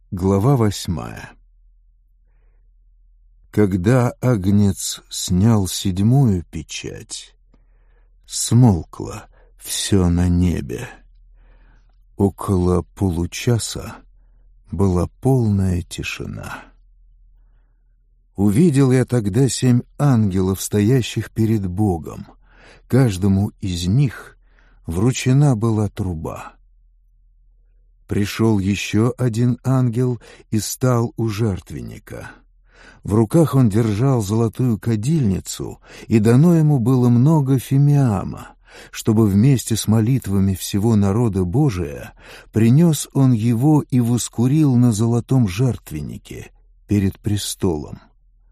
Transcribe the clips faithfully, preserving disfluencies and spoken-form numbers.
Глава восьмая. Когда Агнец снял седьмую печать, смолкло все на небе. Около получаса была полная тишина. Увидел я тогда семь ангелов, стоящих перед Богом. Каждому из них вручена была труба. Пришел еще один ангел и стал у жертвенника. В руках он держал золотую кадильницу, и дано ему было много фимиама, чтобы вместе с молитвами всего народа Божия принес он его и воскурил на золотом жертвеннике перед престолом.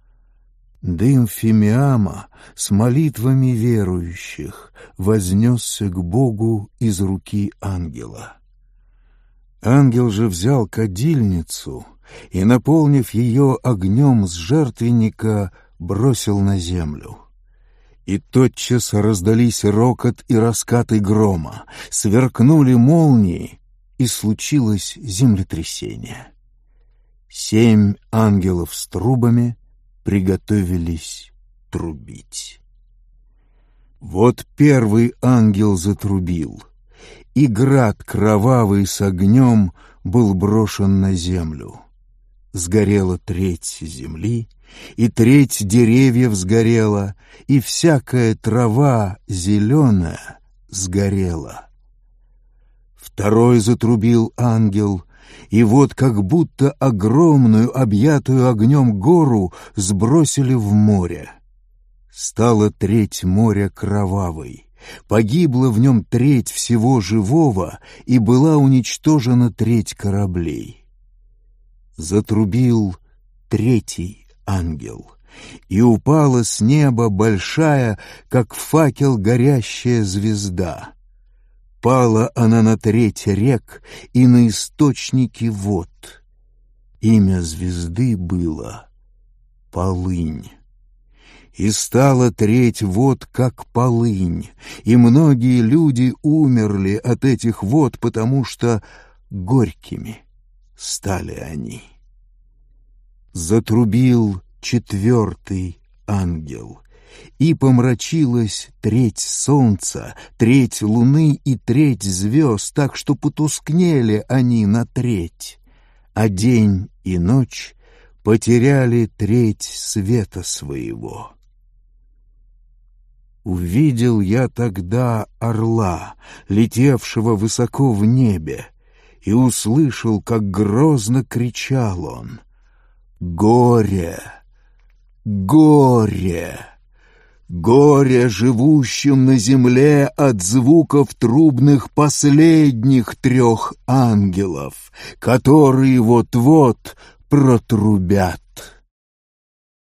Дым фимиама с молитвами верующих вознесся к Богу из руки ангела. Ангел же взял кадильницу и, наполнив ее огнем с жертвенника, бросил на землю. И тотчас раздались рокот и раскаты грома, сверкнули молнии, и случилось землетрясение. Семь ангелов с трубами приготовились трубить. Вот первый ангел затрубил, и град кровавый с огнем был брошен на землю. Сгорела треть земли, и треть деревьев сгорела, и всякая трава зеленая сгорела. Второй затрубил ангел, и вот как будто огромную, объятую огнем гору сбросили в море. Стала треть моря кровавой. Погибла в нем треть всего живого, и была уничтожена треть кораблей. Затрубил третий ангел, и упала с неба большая, как факел, горящая звезда. Пала она на треть рек и на источники вод. Имя звезды было Полынь. И стала треть вод, как полынь, и многие люди умерли от этих вод, потому что горькими стали они. Затрубил четвертый ангел, и помрачилась треть солнца, треть луны и треть звезд, так что потускнели они на треть, а день и ночь потеряли треть света своего. Увидел я тогда орла, летевшего высоко в небе, и услышал, как грозно кричал он: «Горе! Горе! Горе живущим на земле от звуков трубных последних трех ангелов, которые вот-вот протрубят!»